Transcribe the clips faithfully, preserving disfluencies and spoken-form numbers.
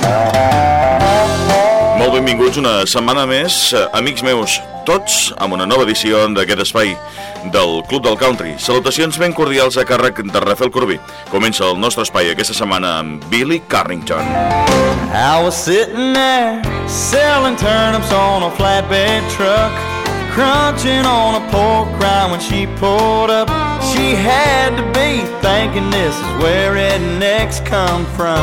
Molt benvinguts una setmana més, amics meus, tots amb una nova edició d'aquest espai del Club del Country. Salutacions ben cordials a càrrec de Rafael Corbí. Comença el nostre espai aquesta setmana amb Billy Carrington. I was sitting there selling turnips on a flatbed truck, crunching on a pork rind when she pulled up. She had to be thinking this is where rednecks come from.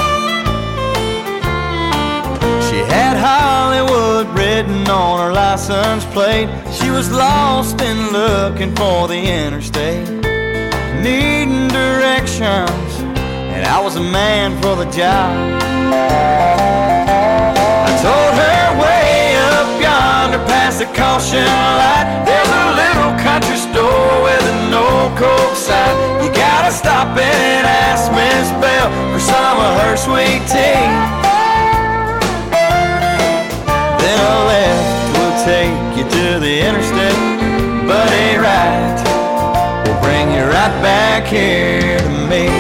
She had Hollywood written on her license plate. She was lost and looking for the interstate, needing directions, and I was a man for the job. I told her way up yonder past the caution light, there's a little country store with an old Coke sign. You gotta stop and ask Miss Bell for some of her sweet tea. Then a left will take you to the interstate, but a right will bring you right back here to me.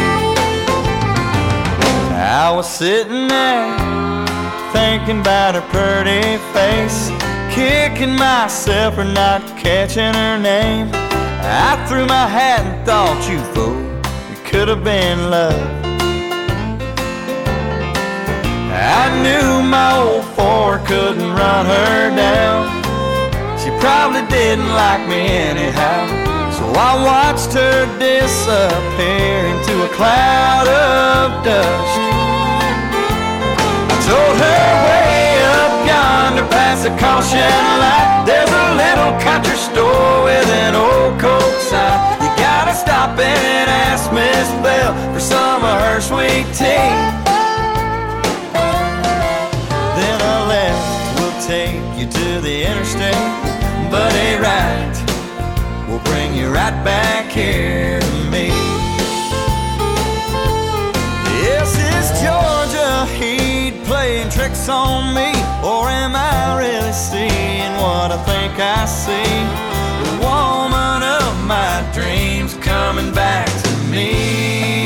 I was sitting there thinking about her pretty face, kicking myself for not catching her name. I threw my hat and thought, you fool, it could have been love. I knew my old Ford couldn't run her down. She probably didn't like me anyhow, so I watched her disappear into a cloud of dust. I told her way up yonder past the caution light, there's a little country store with an old Coke sign. You gotta stop and ask Miss Bell for some of her sweet tea. Then a left will take you to the interstate, but a right will bring you right back here to me. Yes, it's Georgia Heat playing tricks on me, or am I really seeing what I think I see? The woman of my dreams coming back to me.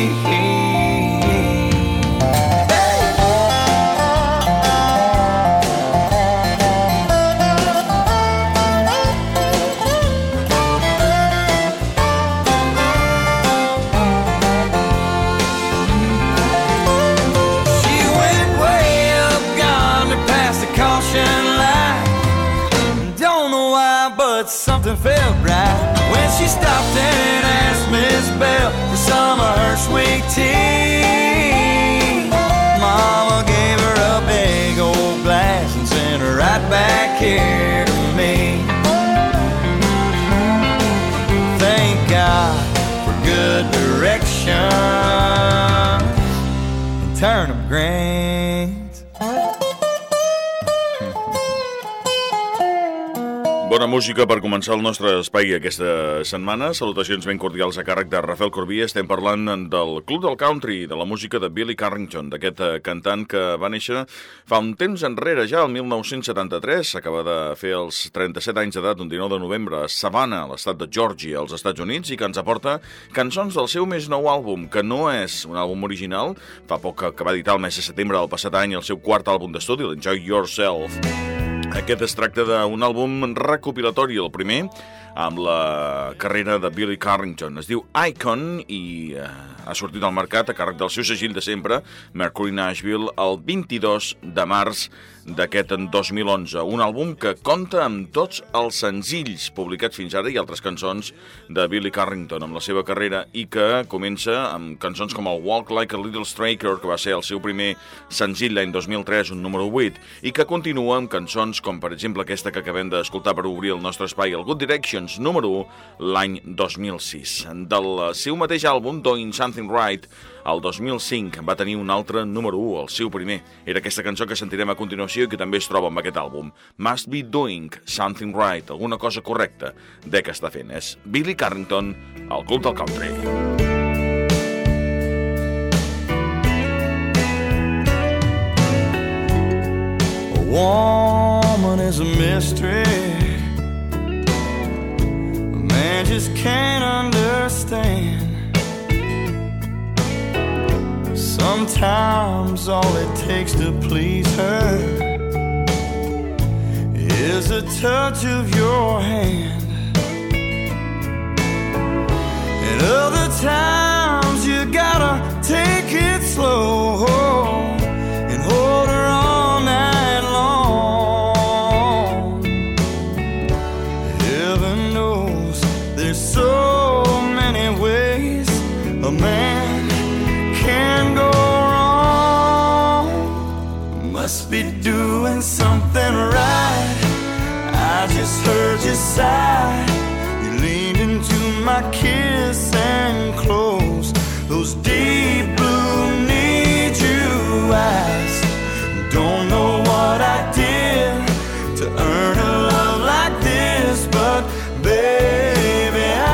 Something felt right when she stopped and asked Miss Bell for some of her sweet tea. Mama gave her a big old glass and sent her right back here to me. Thank God for good direction and turnip greens. Bona música per començar el nostre espai aquesta setmana. Salutacions ben cordials a càrrec de Rafael Corbí. Estem parlant del Club del Country, de la música de Billy Carrington, d'aquest cantant que va néixer fa un temps enrere, ja el mil nou-cents setanta-tres. Acaba de fer els trenta-set anys d'edat, un dinou de novembre, a Savannah, a l'estat de Georgia, als Estats Units, i que ens aporta cançons del seu més nou àlbum, que no és un àlbum original. Fa poc que va editar el mes de setembre del passat any el seu quart àlbum d'estudi, l'Enjoy Yourself. Aquest es tracta d'un àlbum recopilatori, el primer, amb la carrera de Billy Carrington. Es diu Icon i eh, ha sortit al mercat a càrrec del seu segell de sempre, Mercury Nashville, el vint-i-dos de març d'aquest dos mil onze. Un àlbum que compta amb tots els senzills publicats fins ara i altres cançons de Billy Carrington amb la seva carrera, i que comença amb cançons com el Walk Like a Little Straker, que va ser el seu primer senzill l'any dos mil tres, un número vuit, i que continua amb cançons com, per exemple, aquesta que acabem d'escoltar per obrir el nostre espai, el Good Directions, número u, l'any dos mil sis. Del seu mateix àlbum, Doing Something Right, el dos mil cinc va tenir un altre número u, el seu primer. Era aquesta cançó que sentirem a continuació i que també es troba amb aquest àlbum. Must Be Doing Something Right, alguna cosa correcta de què està fent. És Billy Carrington, al Club del Country. A woman is a mystery a man just can't understand. Sometimes all it takes to please her is a touch of your hand. And other times you gotta take it slow and hold her all night long. Heaven knows there's so many ways a man can go wrong. Must be doing something right. I just heard you sigh. You leaned into my kiss and closed those deep blue need you eyes. Don't know what I did to earn a love like this, but baby, I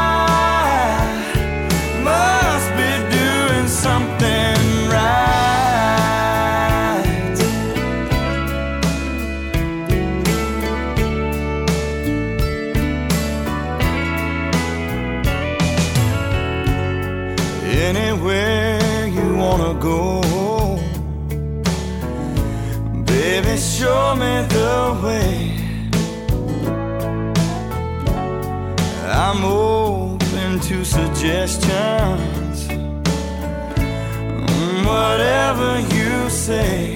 must be doing something right. Anywhere you wanna go, baby, show me the way. I'm open to suggestions, whatever you say.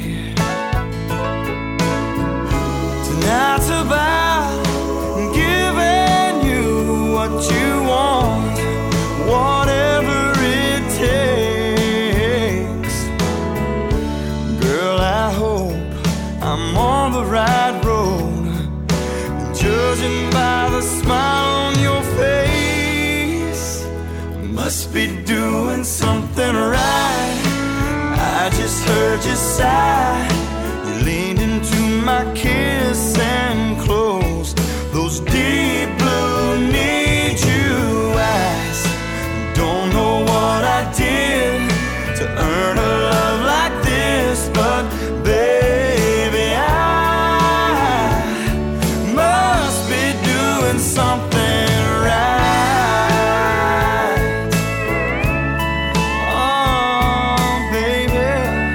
Tonight's about giving you what you want, whatever it takes. Girl, I hope I'm on the right road, judging by the smile on your face. Must be doing something right. I just heard you sigh. You leaned into my kiss and closed those deep blue need you eyes. Don't know what I did to earn a love like this, but baby, I must be doing something right. Oh, baby.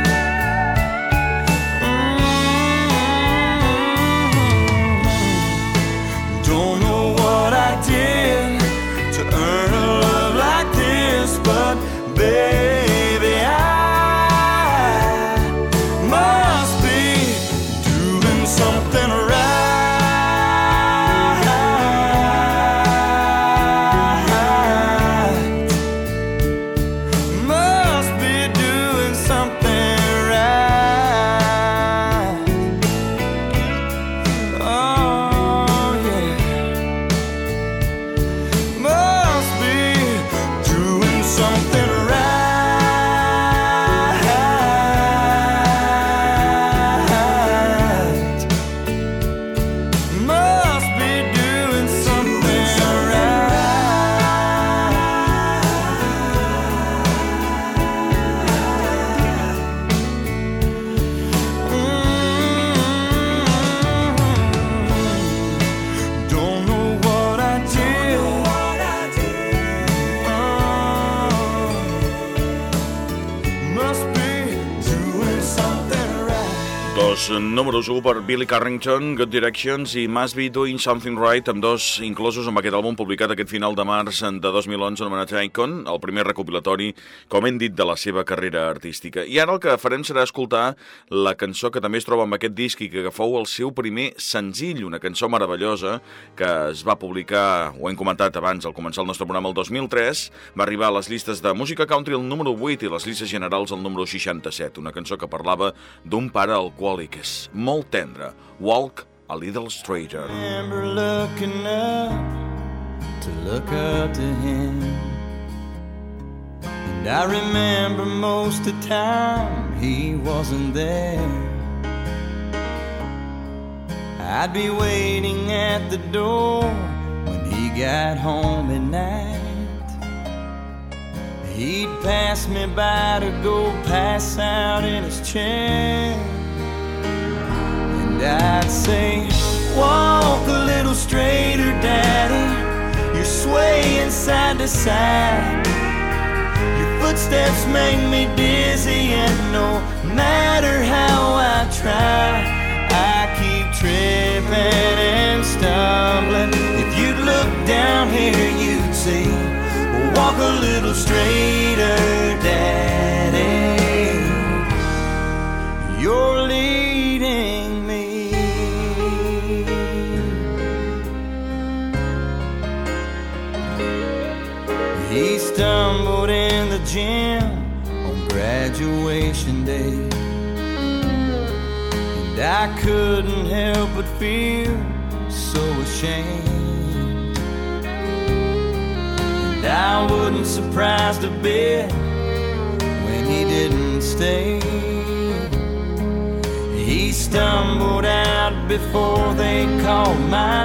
Mm-hmm. Don't know what I did to earn a love like this, but baby, I must be doing something right. Must be doing something right. Oh, yeah. Must be doing something right. Must be doing something right. Don't know what I did. Oh, must be doing something right. Dos números u per Billy Carrington, Good Directions i Must Be Doing Something Right, amb dos inclosos amb aquest àlbum publicat aquest final de març de dos mil onze anomenat Icon, el primer recopilatori, com hem dit, de la seva carrera artística. I ara el que farem serà escoltar la cançó que també es troba amb aquest disc i que fou el seu primer senzill, una cançó meravellosa que es va publicar, ho hem comentat abans al començar el nostre programa, el dos mil tres, va arribar a les llistes de música country el número vuit i les llistes generals el número seixanta-set, una cançó que parlava d'un pare alcohòlic, és molt tendre, Walk a Little Straighter. Remember looking up to look up to him, and I remember most of the time he wasn't there. I'd be waiting at the door when he got home at night. He'd pass me by to go pass out in his chair, and I'd say, walk a little straighter, Daddy, you're swaying side to side. Your footsteps make me dizzy no matter how I try, I keep tripping and stumbling. If you'd look down here, you'd see. Walk a little straighter, Daddy. You're leading me. He stumbled in the gym on graduation day, and I couldn't help but feel so ashamed. And I wasn't surprised a bit when he didn't stay. He stumbled out before they called my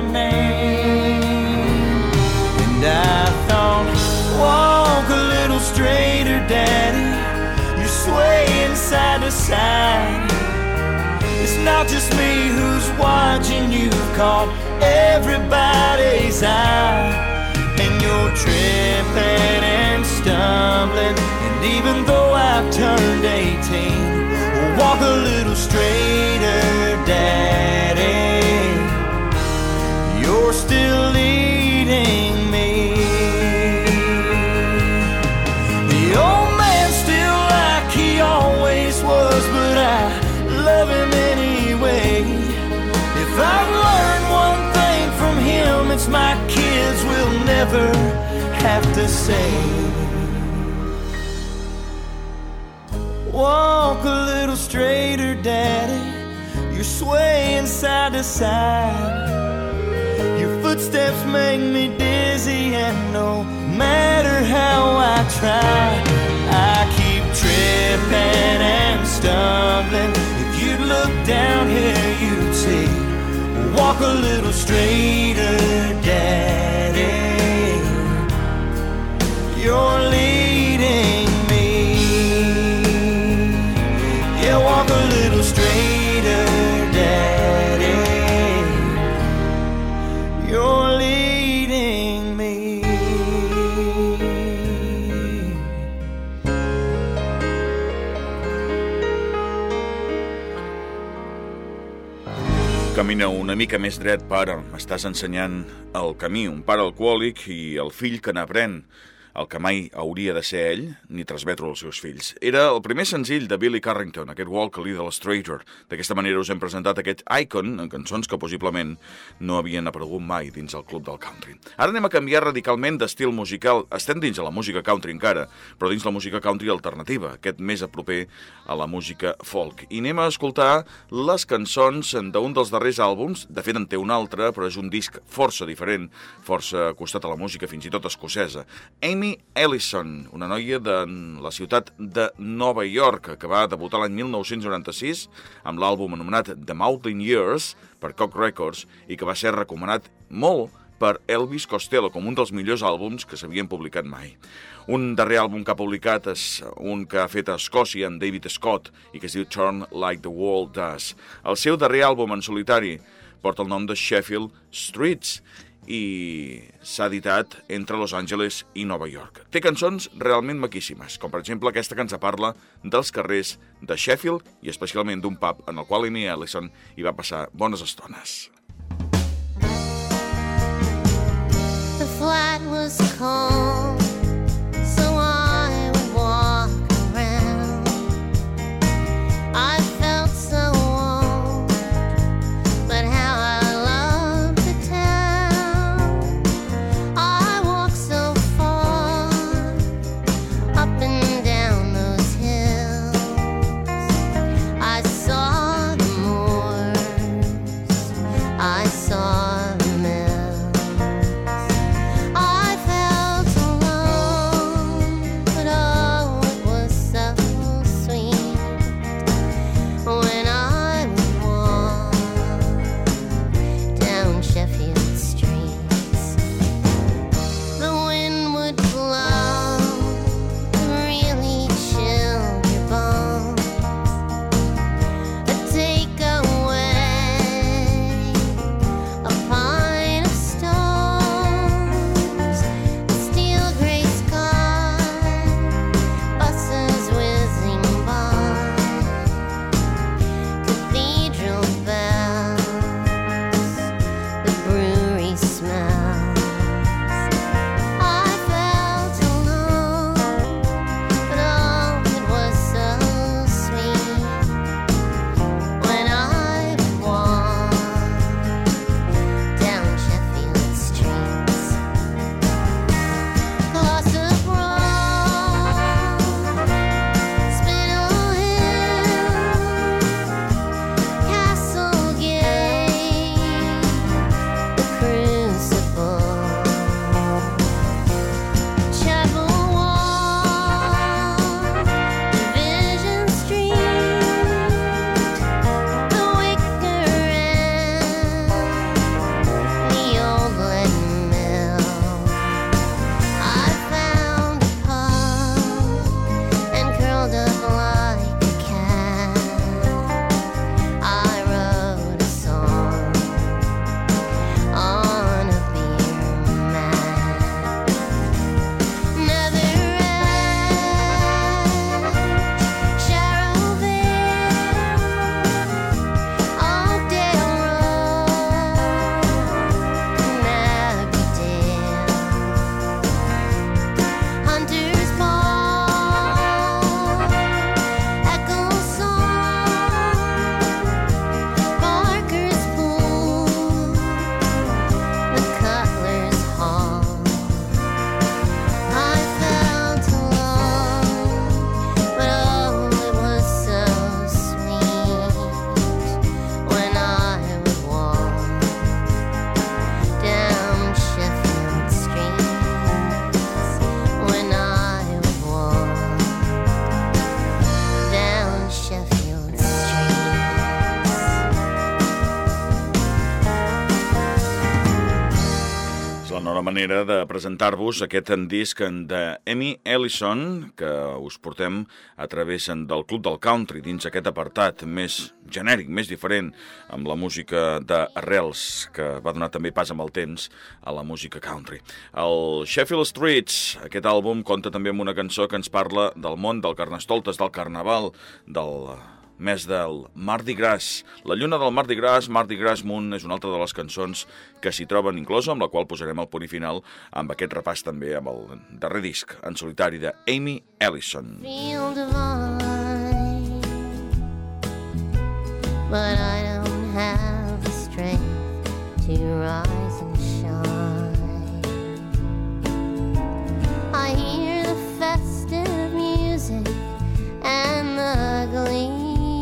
name. And I thought, walk a little straighter, Daddy. You're swaying side to side. It's not just me who's watching. You've caught everybody's eye. And you're tripping and stumbling. And even though I've turned eighteen, walk a little straighter, Daddy. You're still leading me. The old man's still like he always was, but I love him anyway. If I've learned one thing from him, it's my kids will never have to say. Walk a little straighter, Daddy. You're swaying side to side. Your footsteps make me dizzy, and no matter how I try, I keep tripping and stumbling. If you'd look down here, you'd see. Walk a little straighter, Daddy. You're leading me. Yeah, walk a little straighter, Daddy. You're leading me. Camina una mica més dret, pare. M'estàs ensenyant el camí. Un pare alcohòlic i el fill que n'aprèn el que mai hauria de ser ell, ni transmetre als seus fills. Era el primer senzill de Billy Carrington, aquest Walk a Little Straighter. D'aquesta manera us hem presentat aquest Icon en cançons que possiblement no havien aparegut mai dins el club del country. Ara anem a canviar radicalment d'estil musical. Estem dins de la música country encara, però dins la música country alternativa, aquest més a proper a la música folk. I anem a escoltar les cançons d'un dels darrers àlbums. De fet, en té un altre, però és un disc força diferent, força acostat a la música, fins i tot escocesa. Amy Ellison, una noia de la ciutat de Nova York, que va debutar l'any mil nou-cents noranta-sis amb l'àlbum anomenat The Maudlin Years per Cock Records i que va ser recomanat molt per Elvis Costello com un dels millors àlbums que s'havien publicat mai. Un darrer àlbum que ha publicat és un que ha fet a Escòcia amb David Scott i que es diu Turn Like the World Does. El seu darrer àlbum en solitari porta el nom de Sheffield Streets i s'ha editat entre Los Angeles i Nova York. Té cançons realment maquíssimes, com per exemple aquesta que ens parla dels carrers de Sheffield i especialment d'un pub en el qual Amy Ellison hi va passar bones estones. The flat was cold, so I would walk around. I felt so old, but how I loved the town. I walked so far, up and down those hills. I saw the moors, I saw the mills. I felt alone. manera de presentar-vos aquest disc d'Emmy Ellison que us portem a través del Club del Country dins aquest apartat més genèric, més diferent, amb la música d'arrels que va donar també pas amb el temps a la música country. El Sheffield Streets, aquest àlbum, compta també amb una cançó que ens parla del món del carnestoltes, del carnaval, del mes del Mardi Gras. La lluna del Mardi Gras, Mardi Gras Moon, és una altra de les cançons que s'hi troben inclosa, amb la qual posarem el punt i final amb aquest repàs també amb el darrer disc en solitari d'Emmy Ellison. Feel divine, but I don't have the strength to rise and shine. I hear the festive music and the glee.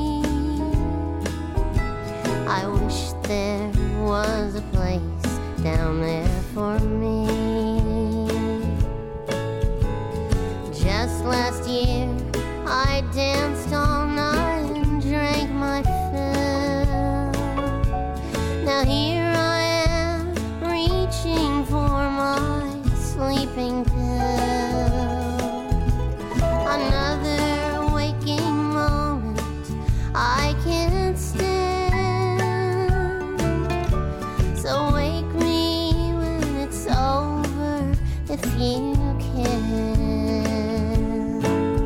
I wish there was a place down there for me. Just last year I danced all night and drank my fill. Now here I am reaching for my sleeping pill. Another waking moment I can't stand. So wake me when it's over, if you can.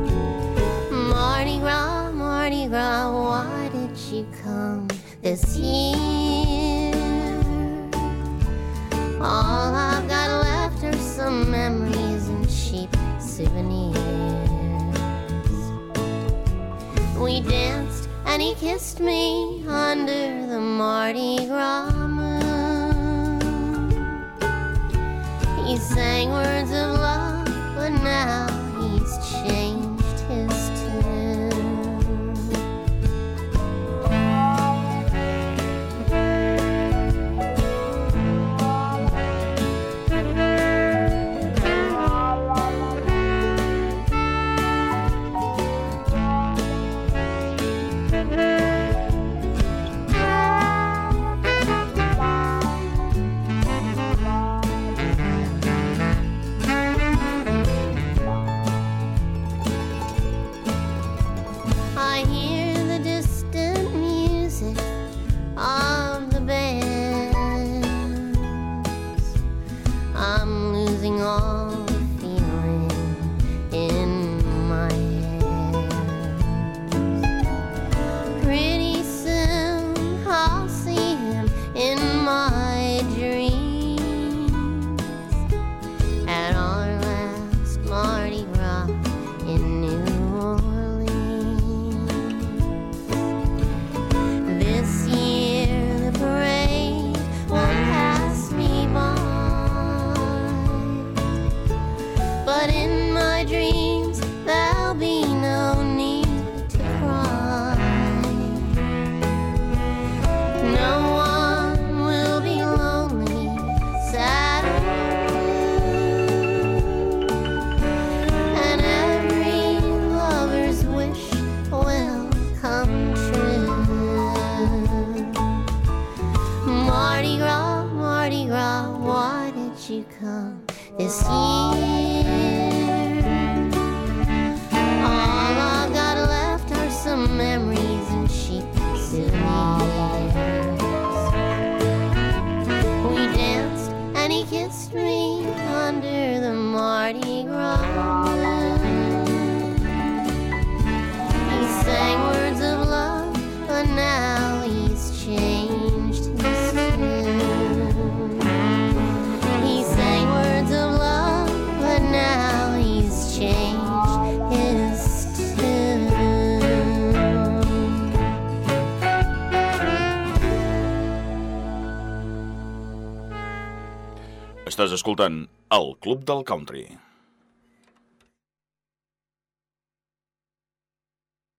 Mardi Gras, Mardi Gras, why did you come this year? All I've got left are some memories and cheap souvenirs. We danced and he kissed me under the Mardi Gras moon. He sang words of love, but now he's changed his tune. I hear the distant music of the bands. I'm losing all the feeling in my hands. Pretty soon I'll see him in my dreams at our last Mardi Gras in New Orleans. This year the parade won't pass me by, but in my dreams there'll be no need to cry. No one will be lonely, sad or blue, and every lover's wish will come true. Mardi Gras, Mardi Gras, why did you come this year? All I've got left are some memories and cheap souvenirs. We danced and he kissed me under the Mardi Gras moon. He sang words of love, but now he's changed his tune. He sang words of love, but now he's changed his tune. Estàs escoltant el Club del Country.